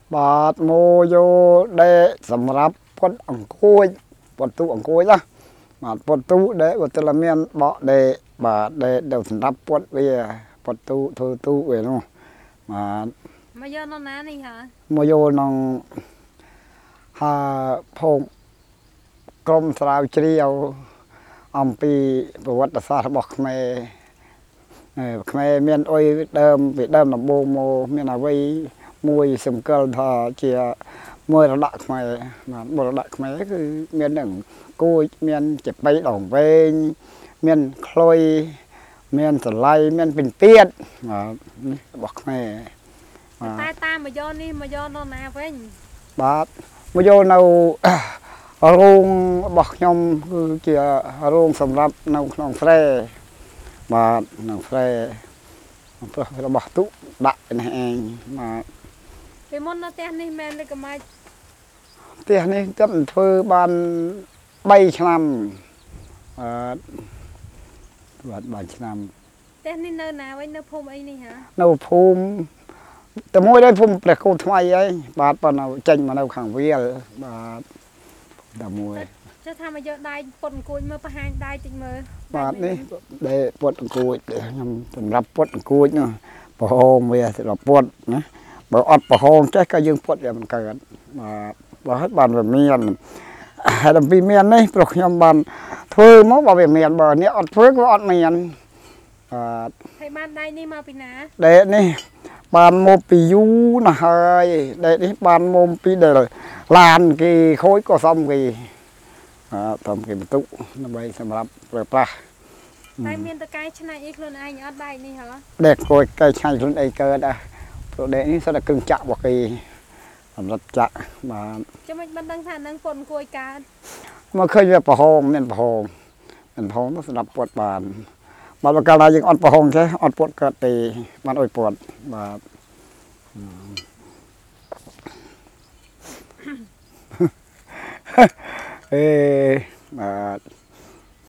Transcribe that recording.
បាទម៉ូយោដែលសម្រាប់ពត់អង្គួយពត់ទូអង្គួយណាបាទពត់ទូដែលឧទាហរណ៍មានបកដែលបាទដែលសម្រាប់ពត់វាពត់ទូធ្វើទូវានោះបាទមកយកនរណានេះហ៎មកយកក្នុងហាភូមិក្រមស្រាវជ្រាវអំពីប្រវត្តិសាស្ត្ររបស់ខ្មែរខ្មែរមានអុយដើមពីដើមដំបូងមកមានអ្វីមួយសម្គាល់ថាជាមរតកខ្មែរបាទមរតកខ្មែរគឺមាននឹងគួចមានចេប៉ីដងវែងមានខ្លុយមានសឡៃមានពិនពៀតបាទនេះរបស់ខ្មែរតែតាមមកយកនេះមកយកនរណាវិញបាទមកយកនៅរោងរបស់ខ្ញុំគឺជារោងសម្រាប់នៅក្នុងស្រែបាទក្នុងស្រែរបស់ទុដាក់នេះឯងបាទពីមុននៅផ្ទះនេះមែនឬក៏មិនផ្ទះនេះខ្ញុំធ្វើបាន3ឆ្នាំបាទ3ឆ្នាំផ្ទះនេះនៅណាវិញនៅភូមិអីនេះហ៎នៅភូមិតែមួយដែរភូមិព្រះគោថ្មីឯងបាទប៉ុន្តែចេញមកនៅខាងវាលបាទតែមួយចុះថាមកយកដៃពុតអង្គួយមើលបង្ហាញដៃតិចមើលបាទនេះដែលពុតអង្គួយខ្ញុំសម្រាប់ពុតអង្គួយនោះប្រហោងវាសម្រាប់ពុតណាបើអត់ប្រហោងចេះក៏យើងពុតវាមិនកើតបាទបានវាមានហើយដល់ពីមាននេះព្រោះខ្ញុំបានធ្វើមកបើវាមានបើនេះអត់ធ្វើក៏អត់មានបាទហើយបានដៃនេះមកពីណាដែលនេះបានមកពីយូរណាស់ហើយដែលនេះបានមកពីដែលឡានគេខូចក៏សំគេតាមគេបន្ទុកដើម្បីសម្រាប់ប្រើប្រាស់តែមានតកែឆ្នៃអីខ្លួនឯងអត់ដៃនេះហ៎ដែលគួយកែឆ្នៃខ្លួនឯងកើតដែរព្រោះដែលនេះសិតតែគ្រឿងចាក់របស់គេសម្រាប់ចាក់បាទចាំមិនបានដឹងថានឹងពុតអង្គួយកើតមកឃើញវាប្រហោងមានប្រហោងទៅសម្រាប់ពុតបានបើកាលណាយើងអត់ប្រហោងចេះអត់ពុតកើតទេបានអុយពុតបាទបាទ